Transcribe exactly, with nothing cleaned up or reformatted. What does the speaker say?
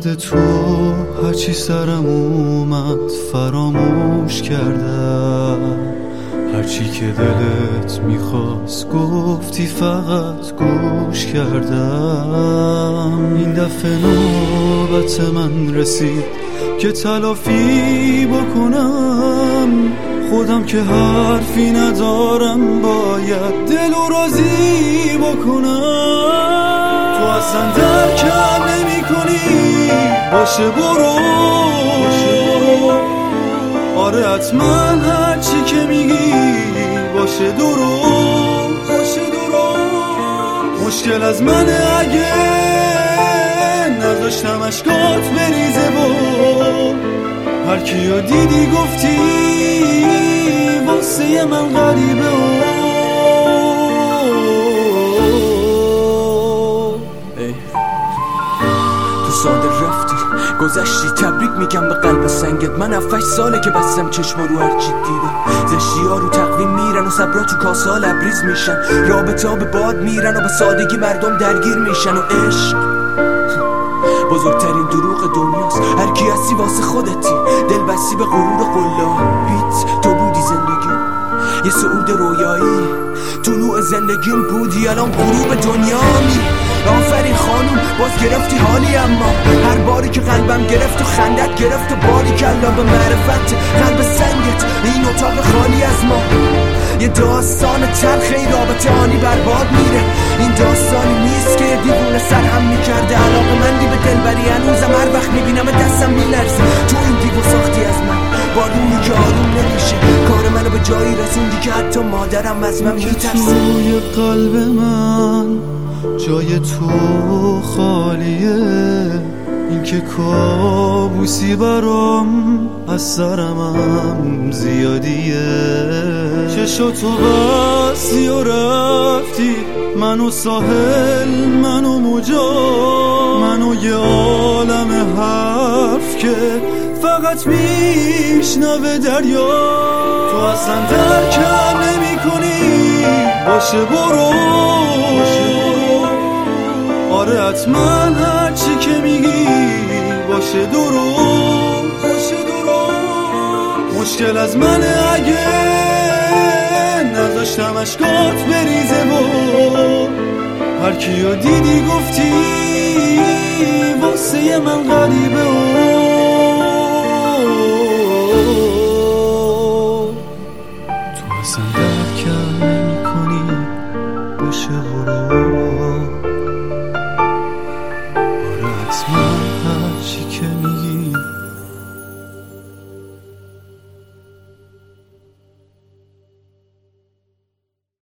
یاد تو هرچی سرم اومد فراموش کردم، هرچی که دلت میخواست گفتی فقط گوش کردم. این دفعه نوبت من رسید که تلافی بکنم، خودم که حرفی ندارم باید دلو راضی بکنم. تو اصلا درکم نمی کنی، باشه برو, آره حتما هرچی که میگی باشه درست باشه درست. مشکل از منه اگه نذاشتم اشکات بریزه و هر کیو دیدی گفتی واسه من غریبه و تو ساده رفتی گذشتی، تبریک میگم به قلب سنگت. من هفتش ساله که بستم چشم رو هرچی دیدم. زشتی ها رو تقویم میرن و صبرا تو کاسا لبریز میشن، رابطه ها به باد میرن و به سادگی مردم درگیر میشن. و عشق بزرگترین دروغ دنیاست، هر کی هستی واسه خودتی، دل بستی به غرور قلابیت. تو بودی زندگی یه صعود رویایی، طلوع زندگیم بودی الان غروب دنیامی. آفرین خانوم باز گرفتی حالی، اما هر باری که قلبم گرفت و خندت گرفت و باری کلا به معرفت قلب سنگت این اتاق خالی از ما. یه داستان تلخه ای رابطه آنی برباد میره، این داستانی نیست که دیوونه سر هم میکرده. علاقه مندی به دلبری هنوزم هر وقت میبینم دستم میلرزه. تو این دیو ساختی از من با روحی که آروم نمیشه، کار منو به جایی رسوندی که حتی مادرم از من میترسه. توی قلب من جای تو خالیه، این که کابوسی برام از سرمم زیادیه. چشاتو بستی و رفتی، منو ساحل منو موجا، منو یه عالم حرف که فقط میشنوه دریا. تو اصلا درکم نمی کنی، باشه برو, آره حتما هرچی که میگی باشه درست باشه درست. مشکل از منه اگه نذاشتم اشکات بریزه و هر کیو دیدی گفتی واسه من غریبه و